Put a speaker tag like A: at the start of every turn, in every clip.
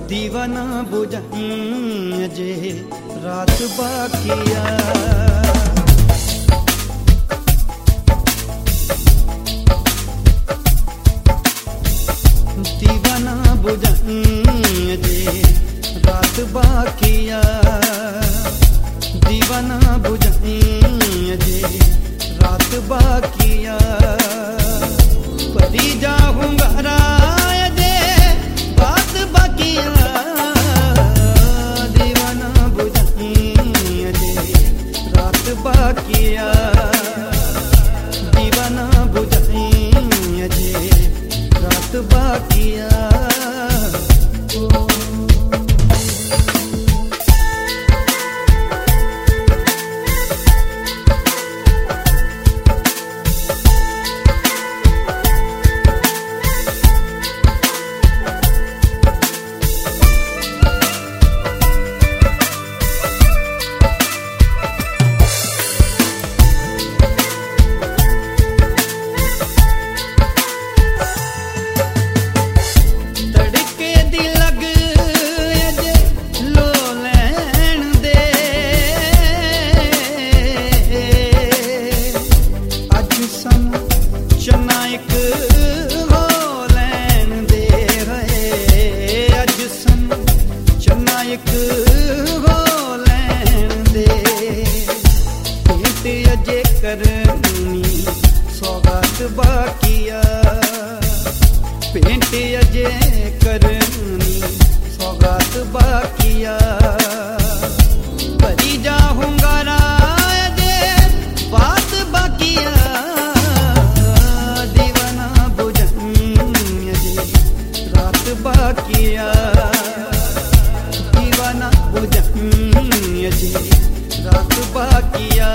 A: दीवाना बुझाई अजे रात बाकिया। दीवाना बुझाई अजे रात बाकिया। दीवाना बुझाई अजे रात बाकिया। परी जाऊंगा अजे बात बाकिया। दीवाना बुझाई अजे रात बाकिया। दीवाना बुझाई अजे रात बाकिया। बाकिया पेंट अजे करनी सौगात बाकिया। परी जाऊंगा अजे बात बाकिया। दीवाना बुझाई अजे रात बाकिया। दीवाना बुझाई अजे रात बाकिया।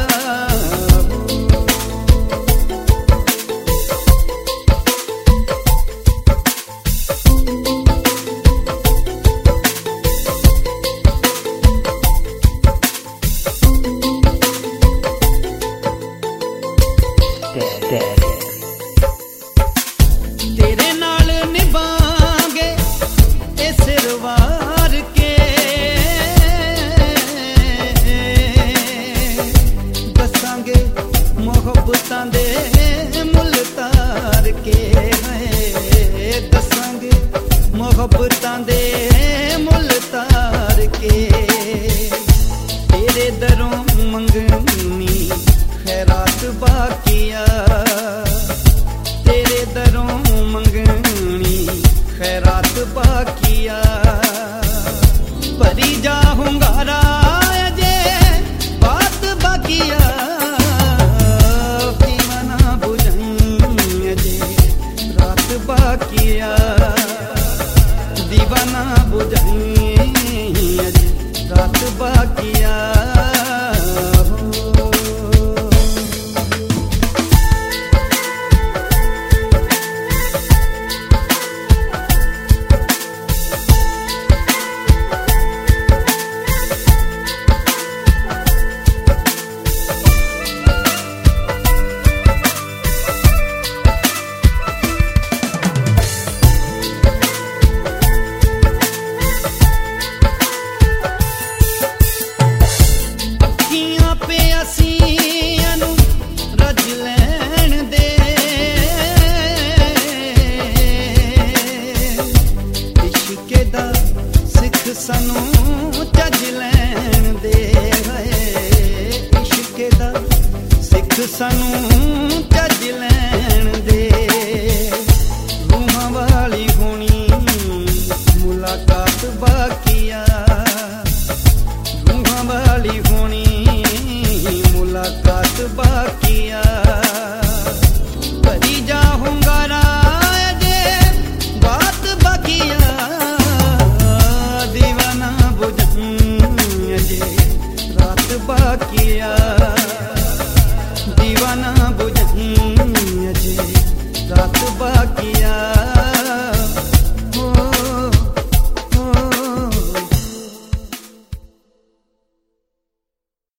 A: तेरे नाल निभांगे ए सिरवार के। दसांगे मोहब्बतां दे मुल तार के। दसांगे मोहब्बतां दे मुल तार के। तेरे दरों मंगनी खैरात बाकिया। तेरे दरों मंगनी खैरात बाकिया। परी जाऊंगा अजे बात बाकिया। दीवाना बुझाई अजे रात बाकिया। दीवाना बुझाई अजे रात बाकिया। सानू चज लैन दे इश्क दा सिख सानू चज लैन दे। रूहां वाली होनी मुलाकात बाकिया। रूहां वाली होनी मुलाकात बाकिया। परी जाऊंगा अजे बात बाकिया। दीवाना बुझाई अजे रात बाकिया। दीवाना बुझाई अजे रात बाकिया।